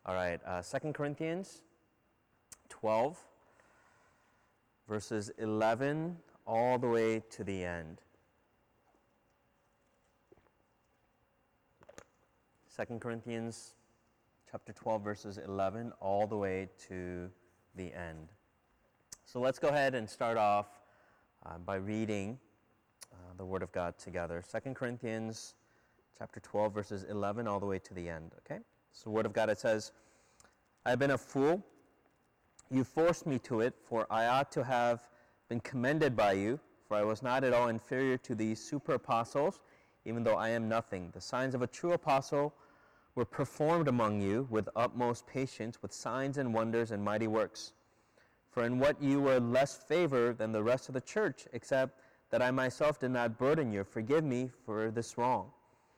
All right, 2 Corinthians 12, verses 11 all the way to the end. 2 Corinthians chapter 12, verses 11 all the way to the end. So let's go ahead and start off by reading the Word of God together. 2 Corinthians chapter 12, verses 11 all the way to the end, okay? So the Word of God, it says, I have been a fool. You forced me to it, for I ought to have been commended by you, for I was not at all inferior to these super apostles, even though I am nothing. The signs of a true apostle were performed among you with utmost patience, with signs and wonders and mighty works. For in what you were less favored than the rest of the church, except that I myself did not burden you. Forgive me for this wrong.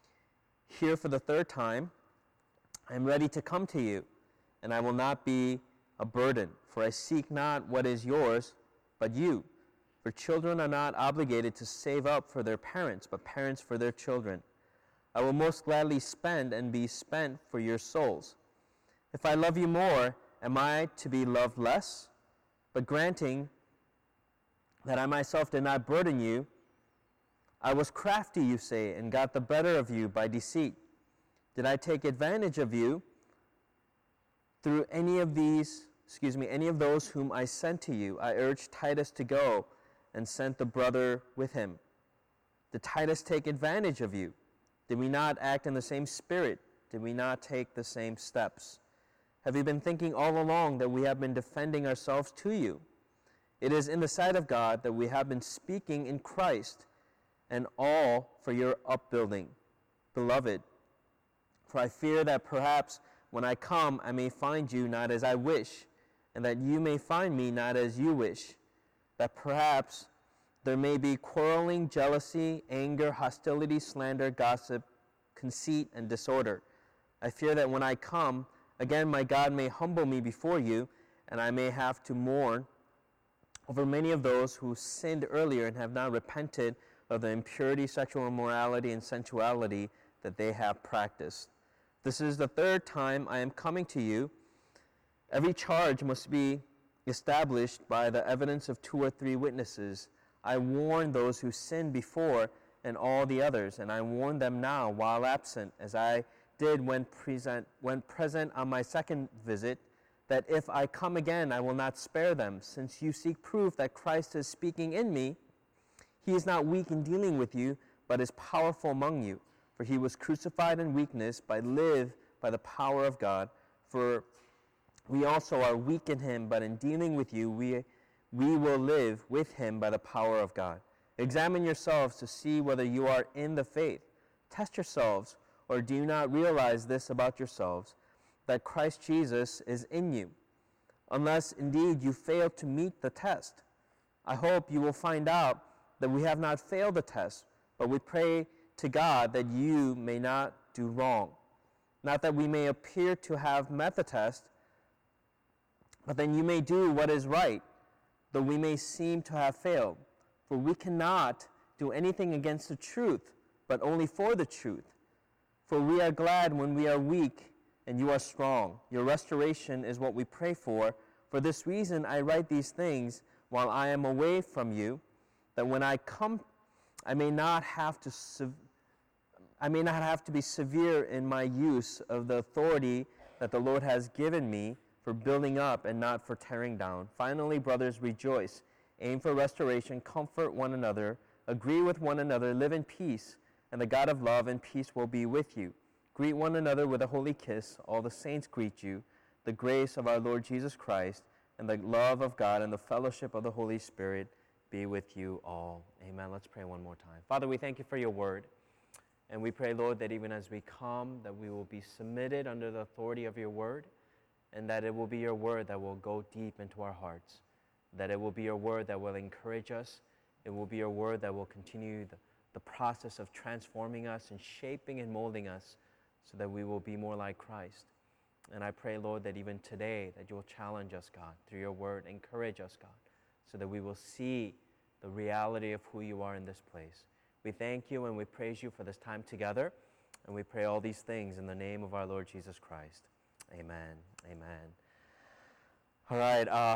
Here for the third time, I am ready to come to you, and I will not be a burden, for I seek not what is yours, but you. For children are not obligated to save up for their parents, but parents for their children. I will most gladly spend and be spent for your souls. If I love you more, am I to be loved less? But granting that I myself did not burden you, I was crafty, you say, and got the better of you by deceit. Did I take advantage of you through any of those whom I sent to you? I urged Titus to go and sent the brother with him. Did Titus take advantage of you? Did we not act in the same spirit? Did we not take the same steps? Have you been thinking all along that we have been defending ourselves to you? It is in the sight of God that we have been speaking in Christ, and all for your upbuilding. Beloved, for I fear that perhaps when I come I may find you not as I wish, and that you may find me not as you wish, that perhaps there may be quarreling, jealousy, anger, hostility, slander, gossip, conceit, and disorder. I fear that when I come, again my God may humble me before you, and I may have to mourn over many of those who sinned earlier and have not repented of the impurity, sexual immorality, and sensuality that they have practiced. This is the third time I am coming to you. Every charge must be established by the evidence of 2 or 3 witnesses. I warned those who sinned before and all the others, and I warn them now while absent, as I did when present on my second visit, that if I come again I will not spare them. Since you seek proof that Christ is speaking in me, he is not weak in dealing with you, but is powerful among you. For he was crucified in weakness, but live by the power of God. For we also are weak in him, but in dealing with you, we will live with him by the power of God. Examine yourselves to see whether you are in the faith. Test yourselves, or do you not realize this about yourselves, that Christ Jesus is in you, unless indeed you fail to meet the test. I hope you will find out that we have not failed the test, but we pray to God that you may not do wrong. Not that we may appear to have met the test, but then you may do what is right, though we may seem to have failed. For we cannot do anything against the truth, but only for the truth. For we are glad when we are weak and you are strong. Your restoration is what we pray for. For this reason I write these things while I am away from you, that when I come I may not have to be severe in my use of the authority that the Lord has given me for building up and not for tearing down. Finally, brothers, rejoice. Aim for restoration, comfort one another, agree with one another, live in peace, and the God of love and peace will be with you. Greet one another with a holy kiss. All the saints greet you. The grace of our Lord Jesus Christ and the love of God and the fellowship of the Holy Spirit be with you all. Amen. Let's pray one more time. Father, we thank you for your word. And we pray, Lord, that even as we come, that we will be submitted under the authority of your word, and that it will be your word that will go deep into our hearts, that it will be your word that will encourage us. It will be your word that will continue the process of transforming us and shaping and molding us so that we will be more like Christ. And I pray, Lord, that even today that you will challenge us, God, through your word, encourage us, God, so that we will see the reality of who you are in this place. We thank you and we praise you for this time together, and we pray all these things in the name of our Lord Jesus Christ. Amen. Amen. All right.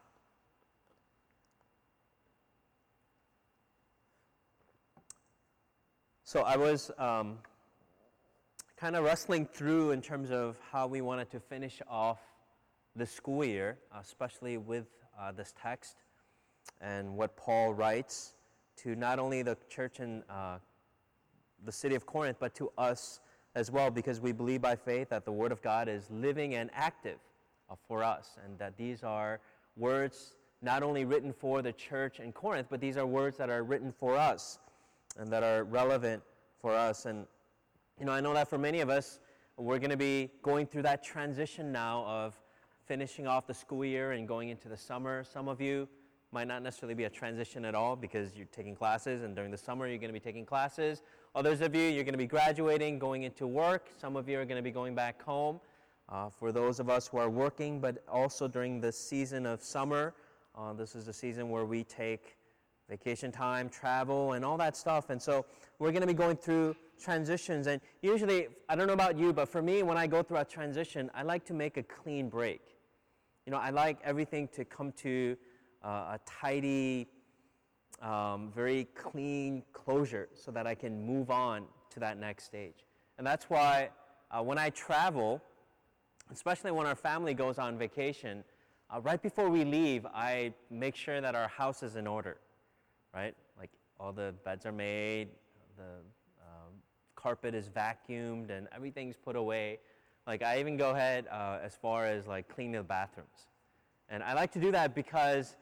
So I was kind of wrestling through in terms of how we wanted to finish off the school year, especially with this text and what Paul writes to not only the church in the city of Corinth, but to us as well, because we believe by faith that the Word of God is living and active for us, and that these are words not only written for the church in Corinth, but these are words that are written for us and that are relevant for us. And I know that for many of us, we're going to be going through that transition now of finishing off the school year and going into the summer. Some of you might not necessarily be a transition at all because you're taking classes, and during the summer you're going to be taking classes. Others of you, you're going to be graduating, going into work. Some of you are going to be going back home. For those of us who are working, but also during the season of summer, this is the season where we take vacation time, travel, and all that stuff. And so we're going to be going through transitions. And usually, I don't know about you, but for me, when I go through a transition, I like to make a clean break. I like everything to come to a tidy, very clean closure so that I can move on to that next stage. And that's why when I travel, especially when our family goes on vacation, right before we leave, I make sure that our house is in order, right? Like all the beds are made, the carpet is vacuumed, and everything's put away. Like I even go ahead as far as like cleaning the bathrooms. And I like to do that because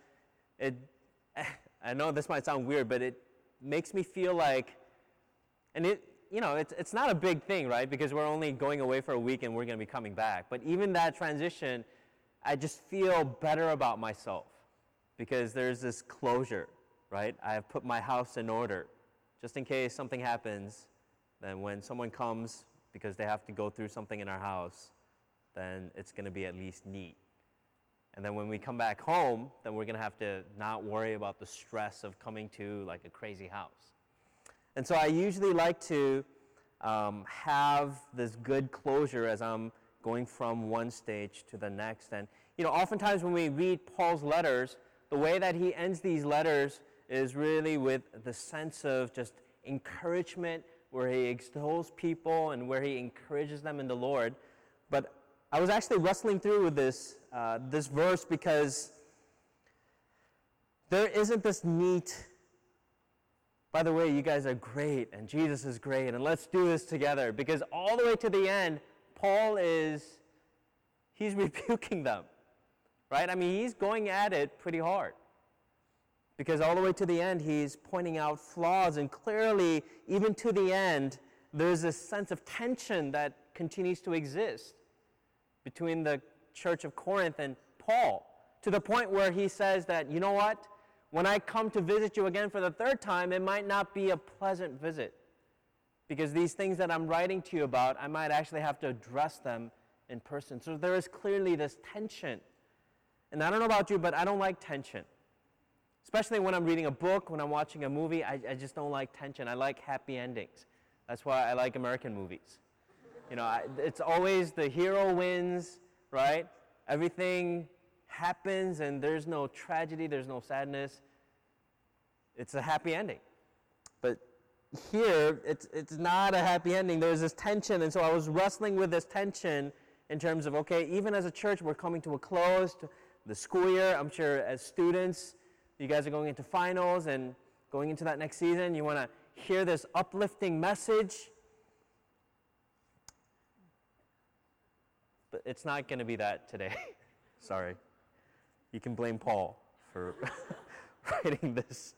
I know this might sound weird, but it makes me feel like, and it's not a big thing, right? Because we're only going away for a week and we're going to be coming back. But even that transition, I just feel better about myself because there's this closure, right? I have put my house in order. Just in case something happens, then when someone comes because they have to go through something in our house, then it's going to be at least neat. And then when we come back home, then we're going to have to not worry about the stress of coming to like a crazy house. And so I usually like to have this good closure as I'm going from one stage to the next. And oftentimes when we read Paul's letters, the way that he ends these letters is really with the sense of just encouragement, where he extols people and where he encourages them in the Lord. But I was actually wrestling through with this verse because there isn't this neat, by the way, you guys are great, and Jesus is great, and let's do this together. Because all the way to the end, Paul he's rebuking them, right? I mean, he's going at it pretty hard. Because all the way to the end, he's pointing out flaws, and clearly, even to the end, there's this sense of tension that continues to exist between the church of Corinth and Paul, to the point where he says that, you know what? When I come to visit you again for the third time, it might not be a pleasant visit, because these things that I'm writing to you about, I might actually have to address them in person. So there is clearly this tension. And I don't know about you, but I don't like tension. Especially when I'm reading a book, when I'm watching a movie, I just don't like tension. I like happy endings. That's why I like American movies. It's always the hero wins, right? Everything happens and there's no tragedy, there's no sadness. It's a happy ending. But here, it's not a happy ending. There's this tension, and so I was wrestling with this tension in terms of, okay, even as a church, we're coming to a close to the school year. I'm sure as students, you guys are going into finals and going into that next season. You want to hear this uplifting message. But it's not going to be that today. Sorry. You can blame Paul for writing this.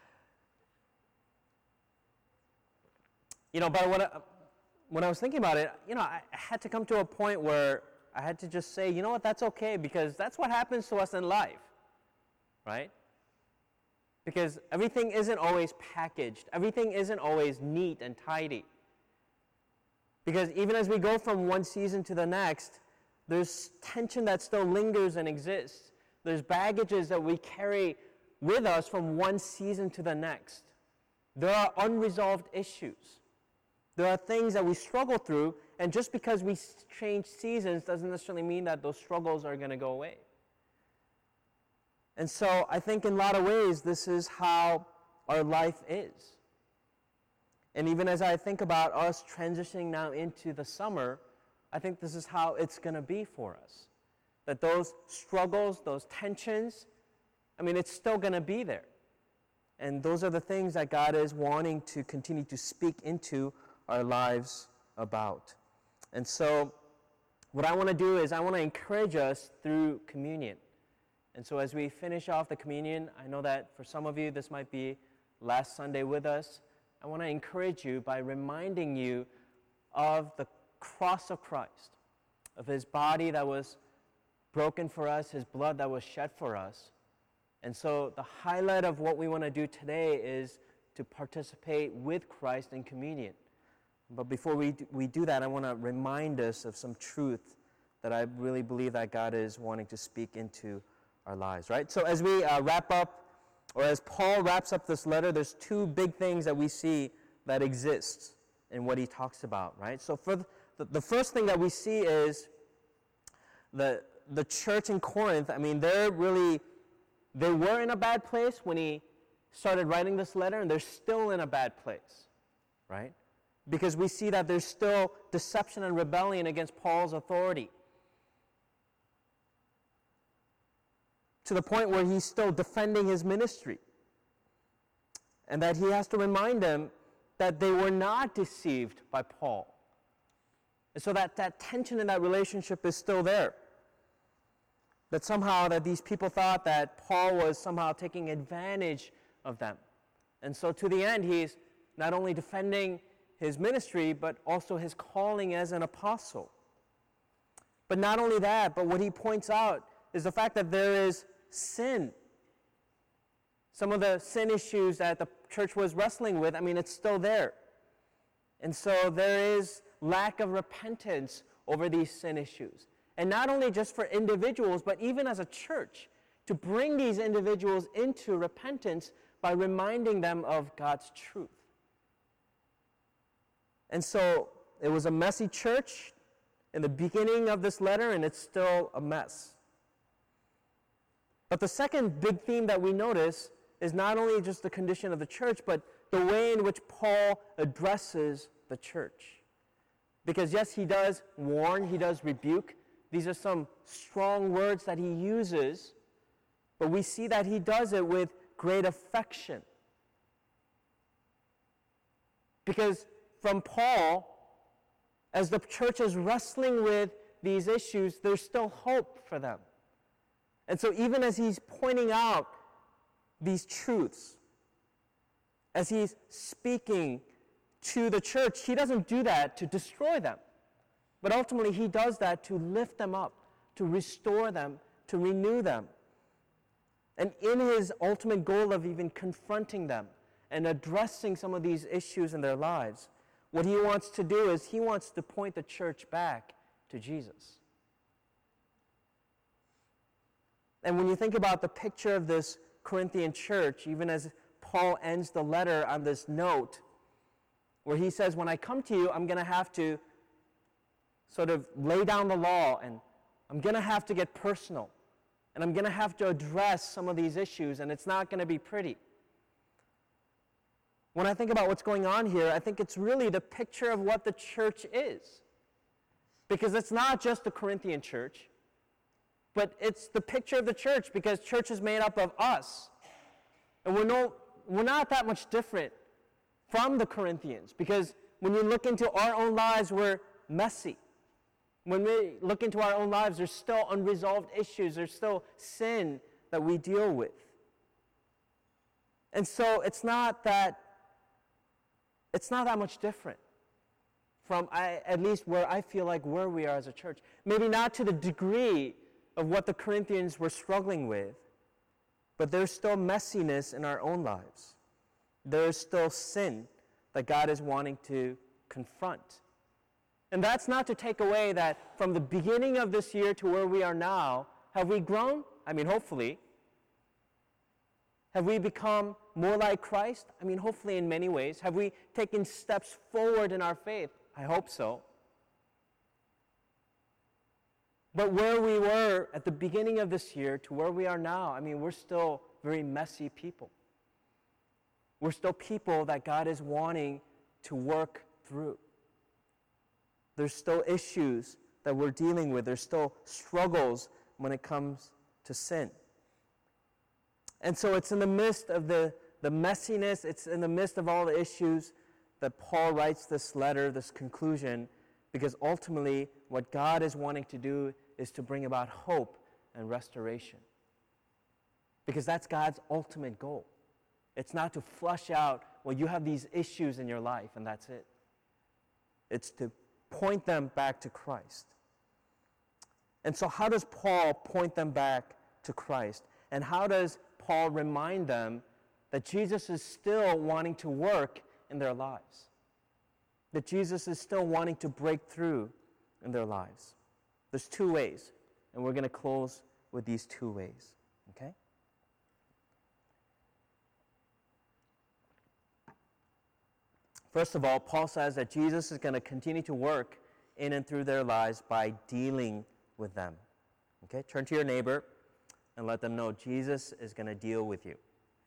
But when I was thinking about it, I had to come to a point where I had to just say, you know what, that's okay, because that's what happens to us in life, right? Because everything isn't always packaged. Everything isn't always neat and tidy. Because even as we go from one season to the next, there's tension that still lingers and exists. There's baggages that we carry with us from one season to the next. There are unresolved issues. There are things that we struggle through, and just because we change seasons doesn't necessarily mean that those struggles are going to go away. And so I think in a lot of ways, this is how our life is. And even as I think about us transitioning now into the summer, I think this is how it's going to be for us. That those struggles, those tensions, it's still going to be there. And those are the things that God is wanting to continue to speak into our lives about. And so what I want to do is I want to encourage us through communion. And so as we finish off the communion, I know that for some of you this might be last Sunday with us. I want to encourage you by reminding you of the cross of Christ, of his body that was broken for us, his blood that was shed for us. And so the highlight of what we want to do today is to participate with Christ in communion. But before we do that, I want to remind us of some truth that I really believe that God is wanting to speak into our lives, right? So as we wrap up, or as Paul wraps up this letter, there's two big things that we see that exist in what he talks about, right? So for the first thing that we see is the church in Corinth. They were in a bad place when he started writing this letter, and they're still in a bad place, right? Because we see that there's still deception and rebellion against Paul's authority, to the point where he's still defending his ministry. And that he has to remind them that they were not deceived by Paul. And so that tension in that relationship is still there. That somehow that these people thought that Paul was somehow taking advantage of them. And so to the end, he's not only defending his ministry, but also his calling as an apostle. But not only that, but what he points out is the fact that there is sin. Some of the sin issues that the church was wrestling with, it's still there. And so there is lack of repentance over these sin issues. And not only just for individuals, but even as a church, to bring these individuals into repentance by reminding them of God's truth. And so it was a messy church in the beginning of this letter, and it's still a mess. But the second big theme that we notice is not only just the condition of the church, but the way in which Paul addresses the church. Because yes, he does warn, he does rebuke. These are some strong words that he uses, but we see that he does it with great affection. Because from Paul, as the church is wrestling with these issues, there's still hope for them. And so even as he's pointing out these truths, as he's speaking to the church, he doesn't do that to destroy them. But ultimately, he does that to lift them up, to restore them, to renew them. And in his ultimate goal of even confronting them and addressing some of these issues in their lives, what he wants to do is he wants to point the church back to Jesus. And when you think about the picture of this Corinthian church, even as Paul ends the letter on this note, where he says, when I come to you, I'm going to have to sort of lay down the law, and I'm going to have to get personal, and I'm going to have to address some of these issues, and it's not going to be pretty. When I think about what's going on here, I think it's really the picture of what the church is. Because it's not just the Corinthian church, but it's the picture of the church, because church is made up of us. And we're not that much different from the Corinthians, because when you look into our own lives, we're messy. When we look into our own lives, there's still unresolved issues, there's still sin that we deal with. And so it's not that much different from at least where I feel like where we are as a church. Maybe not to the degree of what the Corinthians were struggling with, but there's still messiness in our own lives. There's still sin that God is wanting to confront. And that's not to take away that from the beginning of this year to where we are now, have we grown? Hopefully. Have we become more like Christ? I mean, hopefully in many ways. Have we taken steps forward in our faith? I hope so. But where we were at the beginning of this year to where we are now, I mean, we're still very messy people. We're still people that God is wanting to work through. There's still issues that we're dealing with. There's still struggles when it comes to sin. And so it's in the midst of the messiness, it's in the midst of all the issues that Paul writes this letter, this conclusion, because ultimately what God is wanting to do is to bring about hope and restoration. Because that's God's ultimate goal. It's not to flush out, well, you have these issues in your life, and that's it. It's to point them back to Christ. And so how does Paul point them back to Christ? And how does Paul remind them that Jesus is still wanting to work in their lives? That Jesus is still wanting to break through in their lives? There's two ways, and we're going to close with these two ways, okay? First of all, Paul says that Jesus is going to continue to work in and through their lives by dealing with them. Okay, turn to your neighbor and let them know Jesus is going to deal with you.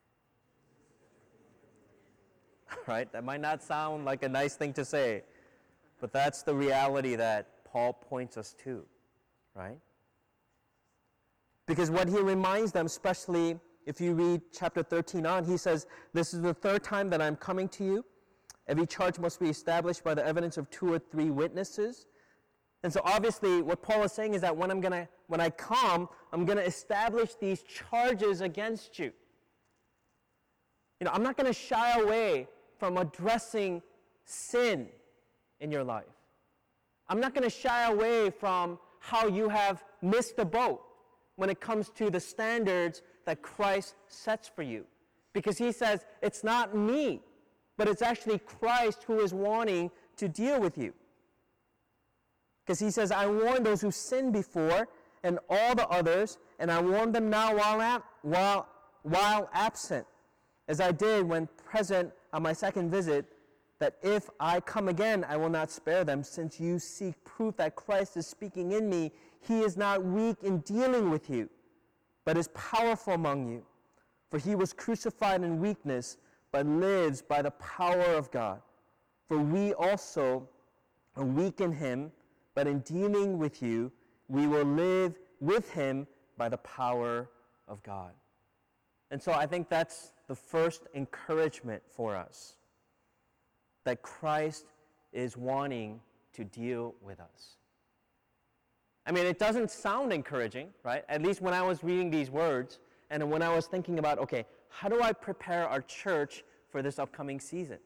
Right? That might not sound like a nice thing to say, but that's the reality that Paul points us to, right? Because what he reminds them, especially if you read chapter 13 on, he says, "This is the third time that I'm coming to you. Every charge must be established by the evidence of 2 or 3 witnesses." And so obviously what Paul is saying is that when I come, I'm going to establish these charges against you. You know, I'm not going to shy away from addressing sin in your life. I'm not going to shy away from how you have missed the boat when it comes to the standards that Christ sets for you. Because he says, it's not me, but it's actually Christ who is wanting to deal with you. Because he says, I warned those who sinned before and all the others, and I warn them now while absent, as I did when present on my second visit, that if I come again, I will not spare them, since you seek proof that Christ is speaking in me. He is not weak in dealing with you, but is powerful among you. For he was crucified in weakness, but lives by the power of God. For we also are weak in him, but in dealing with you, we will live with him by the power of God. And so I think that's the first encouragement for us, that Christ is wanting to deal with us. I mean, it doesn't sound encouraging, right? At least when I was reading these words, and when I was thinking about, okay, how do I prepare our church for this upcoming season?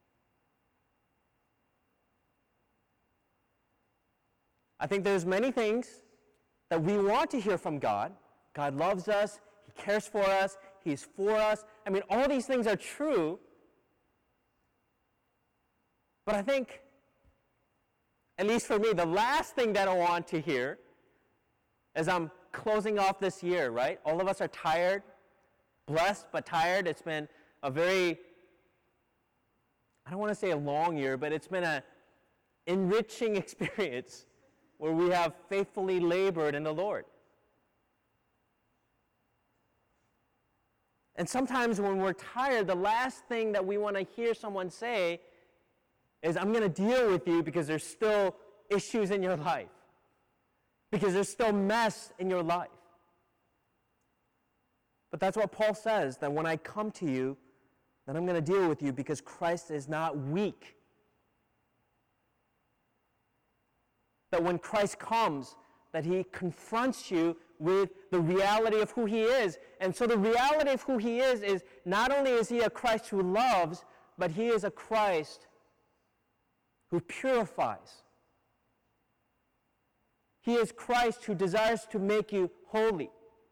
I think there's many things that we want to hear from God. God loves us. He cares for us. He's for us. I mean, all these things are true. But I think, at least for me, the last thing that I want to hear as I'm closing off this year, right? All of us are tired, blessed but tired. It's been a very, I don't want to say a long year, but it's been an enriching experience where we have faithfully labored in the Lord. And sometimes when we're tired, the last thing that we want to hear someone say is, I'm going to deal with you because there's still issues in your life, because there's still mess in your life. But that's what Paul says, that when I come to you, then I'm going to deal with you because Christ is not weak. That when Christ comes, that he confronts you with the reality of who he is. And so the reality of who he is not only is he a Christ who loves, but he is a Christ who purifies. He is Christ who desires to make you holy.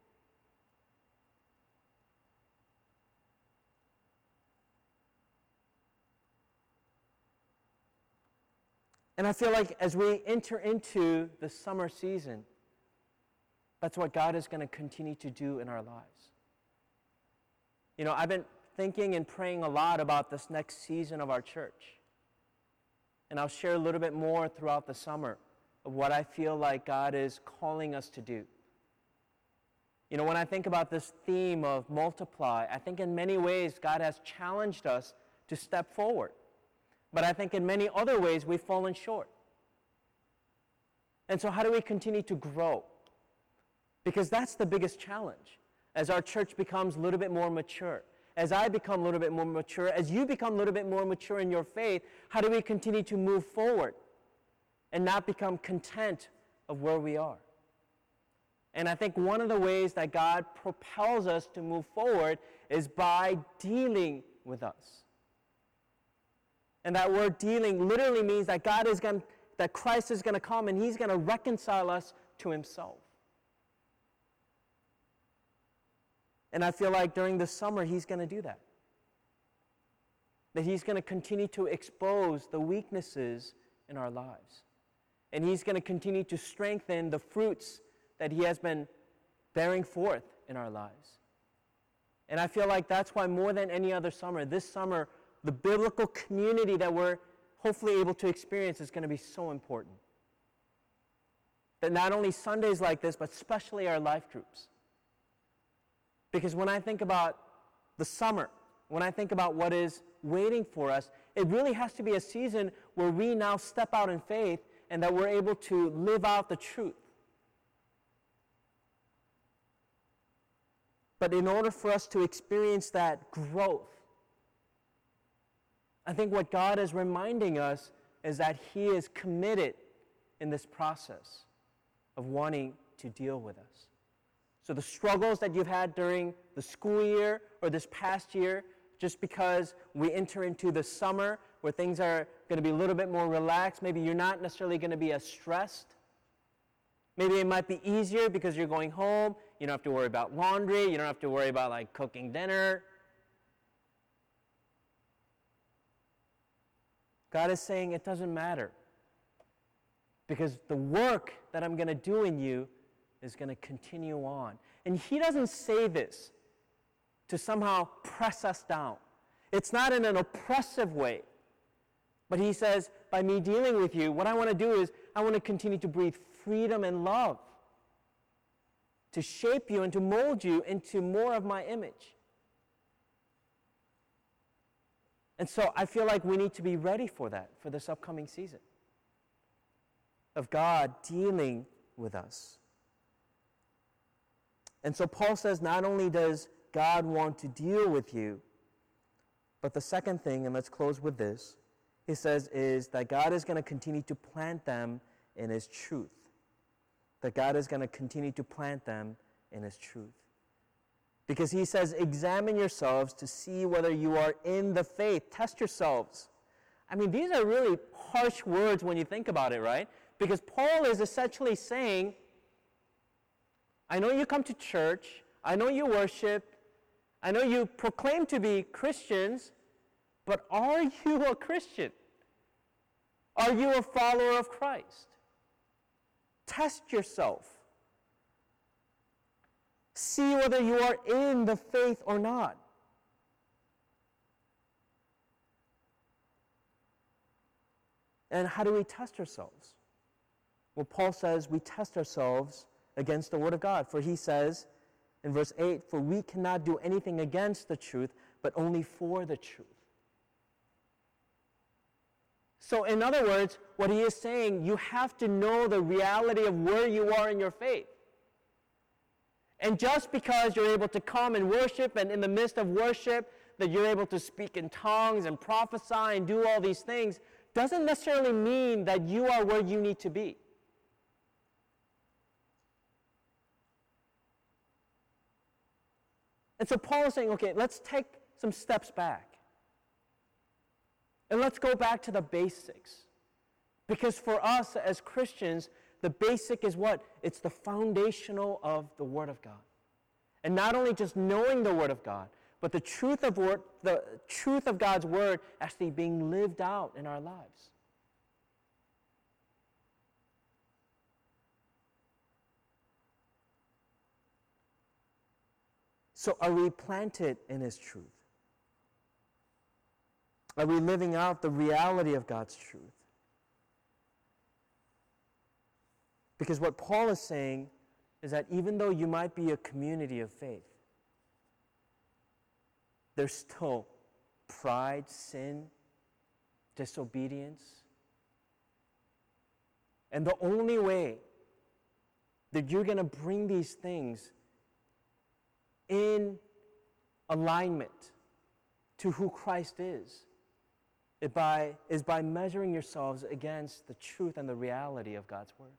And I feel like as we enter into the summer season, that's what God is going to continue to do in our lives. I've been thinking and praying a lot about this next season of our church. And I'll share a little bit more throughout the summer of what I feel like God is calling us to do. When I think about this theme of multiply, I think in many ways God has challenged us to step forward. But I think in many other ways we've fallen short. And so how do we continue to grow? Because that's the biggest challenge. As our church becomes a little bit more mature, as I become a little bit more mature, as you become a little bit more mature in your faith, how do we continue to move forward and not become content of where we are? And I think one of the ways that God propels us to move forward is by dealing with us. And that word dealing literally means that that Christ is going to come and he's going to reconcile us to himself. And I feel like during the summer he's going to do that. That he's going to continue to expose the weaknesses in our lives. And he's going to continue to strengthen the fruits that he has been bearing forth in our lives. And I feel like that's why more than any other summer, this summer, the biblical community that we're hopefully able to experience is going to be so important. That not only Sundays like this, but especially our life groups. Because when I think about the summer, when I think about what is waiting for us, it really has to be a season where we now step out in faith and that we're able to live out the truth. But in order for us to experience that growth, I think what God is reminding us is that he is committed in this process of wanting to deal with us. So the struggles that you've had during the school year or this past year, just because we enter into the summer where things are going to be a little bit more relaxed, maybe you're not necessarily going to be as stressed. Maybe it might be easier because you're going home. You don't have to worry about laundry. You don't have to worry about cooking dinner. God is saying it doesn't matter. Because the work that I'm going to do in you is going to continue on. And he doesn't say this to somehow press us down. It's not in an oppressive way. But he says, by me dealing with you, what I want to do is I want to continue to breathe freedom and love, to shape you and to mold you into more of my image. And so I feel like we need to be ready for that, for this upcoming season of God dealing with us. And so Paul says not only does God want to deal with you, but the second thing, and let's close with this, he says is that God is going to continue to plant them in his truth. That God is going to continue to plant them in his truth. Because he says, examine yourselves to see whether you are in the faith. Test yourselves. I mean, these are really harsh words when you think about it, right? Because Paul is essentially saying, I know you come to church, I know you worship, I know you proclaim to be Christians, but are you a Christian? Are you a follower of Christ? Test yourself. See whether you are in the faith or not. And how do we test ourselves? Well, Paul says we test ourselves against the Word of God. For he says in verse 8, for we cannot do anything against the truth, but only for the truth. So in other words, what he is saying, you have to know the reality of where you are in your faith. And just because you're able to come and worship, and in the midst of worship, that you're able to speak in tongues and prophesy and do all these things, doesn't necessarily mean that you are where you need to be. And so Paul is saying, okay, let's take some steps back. And let's go back to the basics. Because for us as Christians, the basic is what? It's the foundational of the Word of God. And not only just knowing the Word of God, but the truth of God's Word actually being lived out in our lives. So are we planted in His truth? Are we living out the reality of God's truth? Because what Paul is saying is that even though you might be a community of faith, there's still pride, sin, disobedience. And the only way that you're going to bring these things in alignment to who Christ is by measuring yourselves against the truth and the reality of God's Word.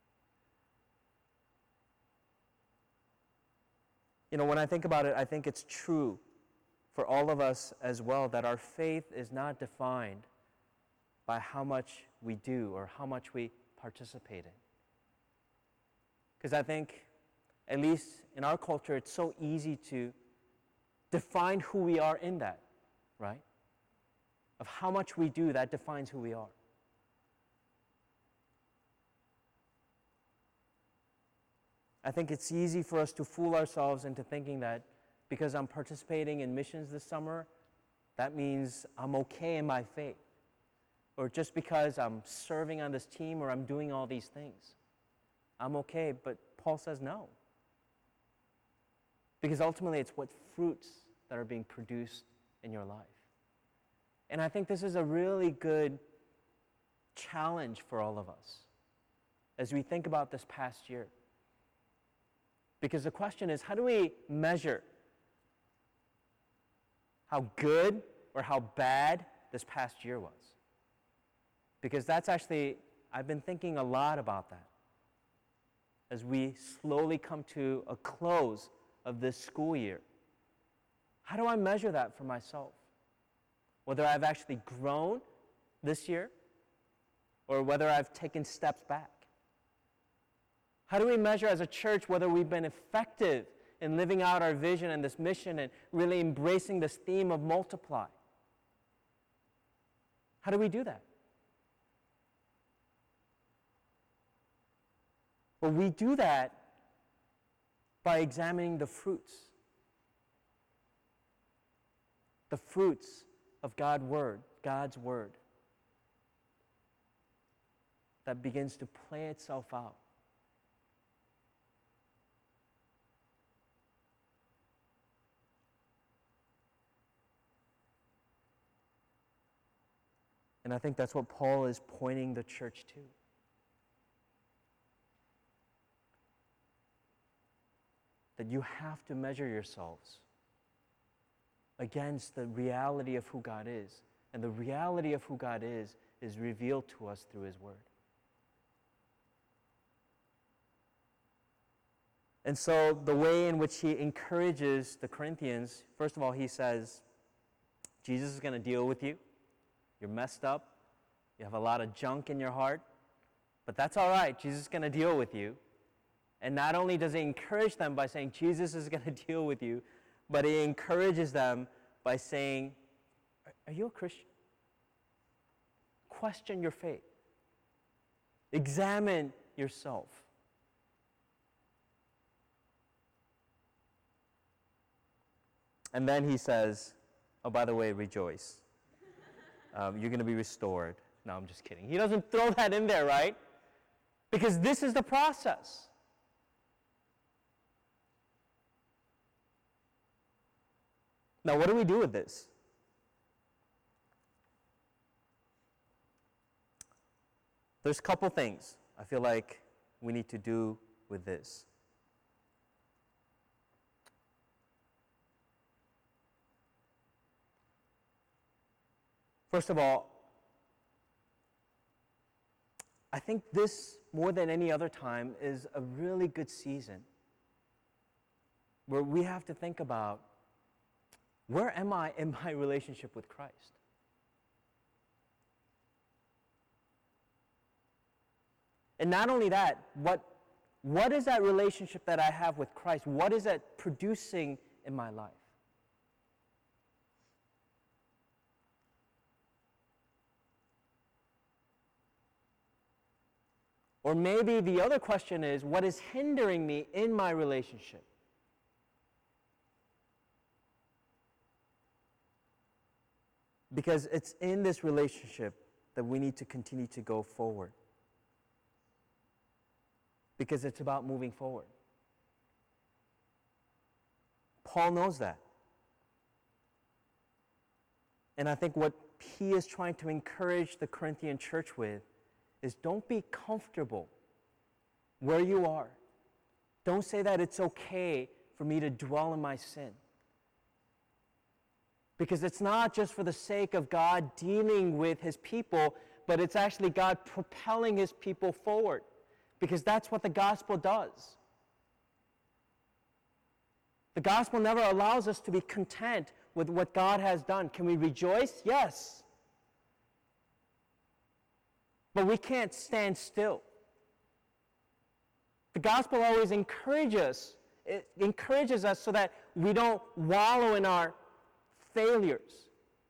You know, when I think about it, I think it's true for all of us as well that our faith is not defined by how much we do or how much we participate in. Because I think, at least in our culture, it's so easy to define who we are in that, right? Of how much we do, that defines who we are. I think it's easy for us to fool ourselves into thinking that because I'm participating in missions this summer, that means I'm okay in my faith. Or just because I'm serving on this team or I'm doing all these things, I'm okay. But Paul says no. Because ultimately it's what fruits that are being produced in your life. And I think this is a really good challenge for all of us as we think about this past year. Because the question is, how do we measure how good or how bad this past year was? Because that's actually, I've been thinking a lot about that as we slowly come to a close of this school year. How do I measure that for myself? Whether I've actually grown this year or whether I've taken steps back. How do we measure as a church whether we've been effective in living out our vision and this mission and really embracing this theme of multiply? How do we do that? Well, we do that by examining the fruits. The fruits of God's Word that begins to play itself out. And I think that's what Paul is pointing the church to. That you have to measure yourselves against the reality of who God is. And the reality of who God is revealed to us through His Word. And so the way in which he encourages the Corinthians, first of all, he says, Jesus is going to deal with you. You're messed up. You have a lot of junk in your heart. But that's all right. Jesus is going to deal with you. And not only does he encourage them by saying Jesus is going to deal with you, but he encourages them by saying, are you a Christian? Question your faith. Examine yourself. And then he says, oh, by the way, rejoice. You're going to be restored. No, I'm just kidding. He doesn't throw that in there, right? Because this is the process. Now, what do we do with this? There's a couple things I feel like we need to do with this. First of all, I think this, more than any other time, is a really good season where we have to think about, where am I in my relationship with Christ? And not only that, what is that relationship that I have with Christ? What is it producing in my life? Or maybe the other question is, what is hindering me in my relationship? Because it's in this relationship that we need to continue to go forward. Because it's about moving forward. Paul knows that. And I think what he is trying to encourage the Corinthian church with is don't be comfortable where you are. Don't say that it's okay for me to dwell in my sin. Because it's not just for the sake of God dealing with his people, but it's actually God propelling his people forward. Because that's what the gospel does. The gospel never allows us to be content with what God has done. Can we rejoice? Yes. But we can't stand still. The gospel always encourages us. It encourages us so that we don't wallow in our failures.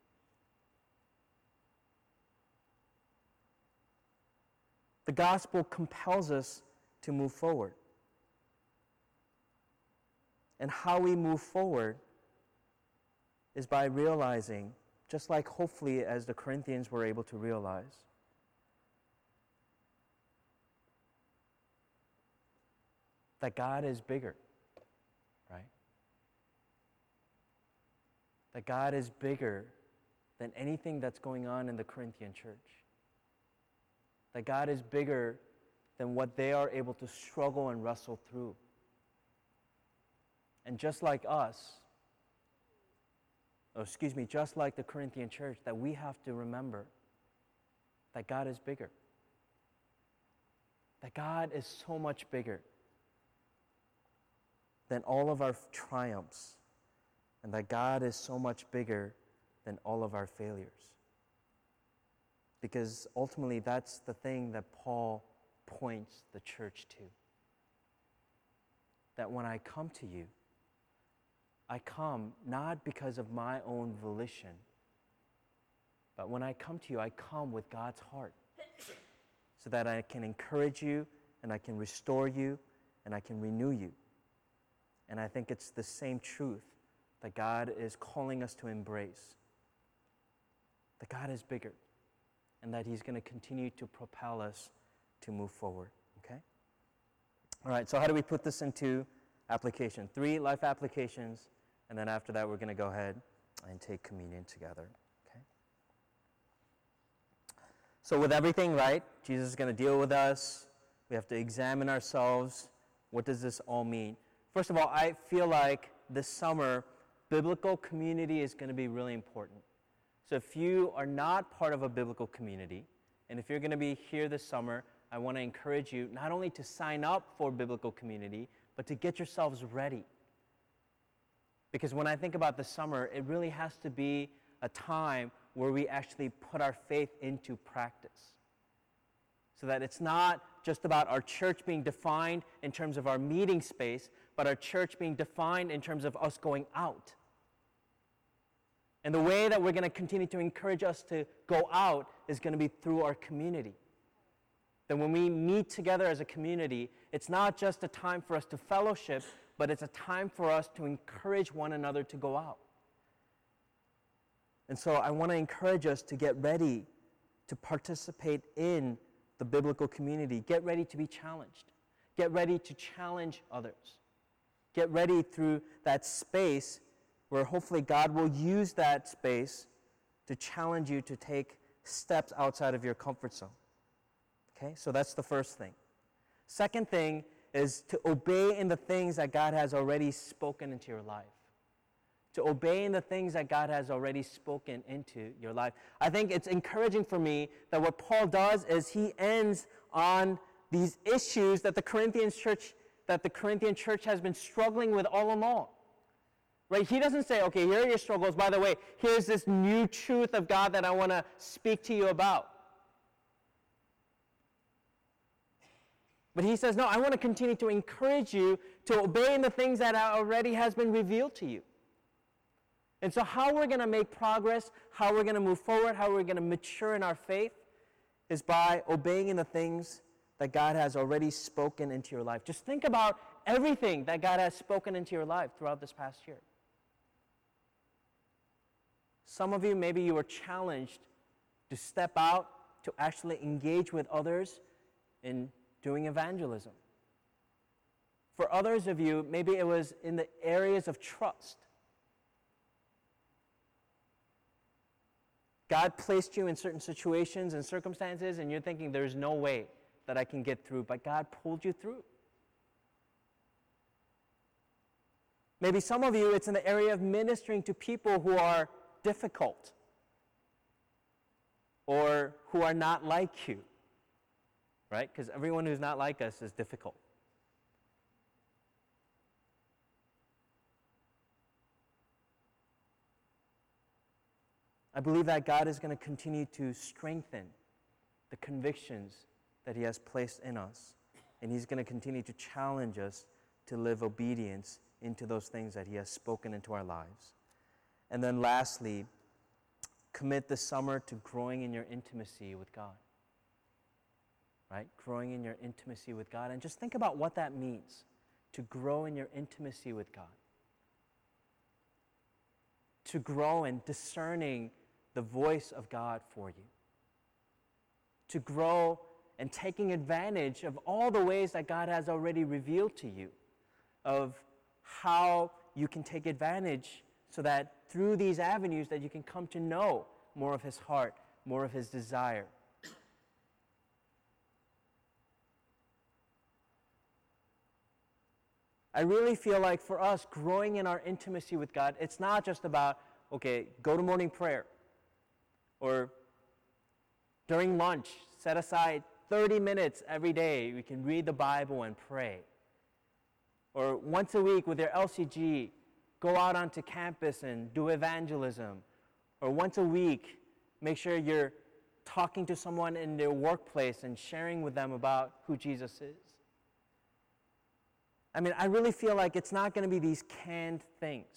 The gospel compels us to move forward. And how we move forward is by realizing, just like hopefully as the Corinthians were able to realize, that God is bigger, right? That God is bigger than anything that's going on in the Corinthian church. That God is bigger than what they are able to struggle and wrestle through. And just like us, just like the Corinthian church, that we have to remember that God is bigger. That God is so much bigger than all of our triumphs, and that God is so much bigger than all of our failures. Because ultimately, that's the thing that Paul points the church to. That when I come to you, I come not because of my own volition, but when I come to you, I come with God's heart, so that I can encourage you, and I can restore you, and I can renew you. And I think it's the same truth that God is calling us to embrace. That God is bigger, and that he's going to continue to propel us to move forward, okay? All right, so how do we put this into application? 3 life applications, and then after that we're going to go ahead and take communion together, okay? So with everything right, Jesus is going to deal with us. We have to examine ourselves. What does this all mean? First of all, I feel like this summer, biblical community is going to be really important. So if you are not part of a biblical community, and if you're going to be here this summer, I want to encourage you not only to sign up for biblical community, but to get yourselves ready. Because when I think about the summer, it really has to be a time where we actually put our faith into practice. So that it's not just about our church being defined in terms of our meeting space, but our church being defined in terms of us going out. And the way that we're going to continue to encourage us to go out is going to be through our community. That when we meet together as a community, it's not just a time for us to fellowship, but it's a time for us to encourage one another to go out. And so I want to encourage us to get ready to participate in the biblical community. Get ready to be challenged. Get ready to challenge others. Get ready through that space where hopefully God will use that space to challenge you to take steps outside of your comfort zone. Okay, so that's the first thing. Second thing is to obey in the things that God has already spoken into your life. To obey in the things that God has already spoken into your life. I think it's encouraging for me that what Paul does is he ends on these issues that the Corinthian church has been struggling with all along. Right? He doesn't say, okay, here are your struggles. By the way, here's this new truth of God that I want to speak to you about. But he says, no, I want to continue to encourage you to obey in the things that already has been revealed to you. And so how we're going to make progress, how we're going to move forward, how we're going to mature in our faith is by obeying in the things that God has already spoken into your life. Just think about everything that God has spoken into your life throughout this past year. Some of you, maybe you were challenged to step out, to actually engage with others in doing evangelism. For others of you, maybe it was in the areas of trust. God placed you in certain situations and circumstances, and you're thinking, there's no way that I can get through, but God pulled you through. Maybe some of you, it's in the area of ministering to people who are difficult or who are not like you, right? Because everyone who's not like us is difficult. I believe that God is going to continue to strengthen the convictions that He has placed in us, and He's going to continue to challenge us to live obedience into those things that He has spoken into our lives. And then lastly, commit this summer to growing in your intimacy with God. Right? Growing in your intimacy with God. And just think about what that means, to grow in your intimacy with God. To grow in discerning the voice of God for you. To grow and taking advantage of all the ways that God has already revealed to you, of how you can take advantage so that through these avenues that you can come to know more of His heart, more of His desire. I really feel like for us, growing in our intimacy with God, it's not just about, okay, go to morning prayer, or during lunch, set aside 30 minutes every day, we can read the Bible and pray. Or once a week with your LCG, go out onto campus and do evangelism. Or once a week, make sure you're talking to someone in their workplace and sharing with them about who Jesus is. I mean, I really feel like it's not going to be these canned things.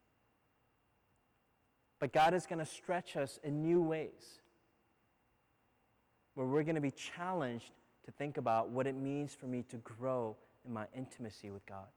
But God is going to stretch us in new ways, where we're going to be challenged to think about what it means for me to grow in my intimacy with God.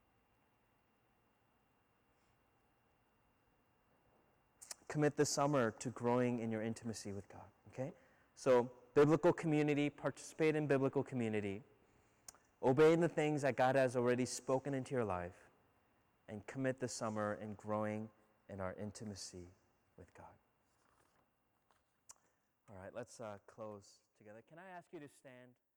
Commit this summer to growing in your intimacy with God, okay? So, biblical community, participate in biblical community, obey in the things that God has already spoken into your life, and commit this summer in growing in our intimacy with God. All right, let's close together. Can I ask you to stand?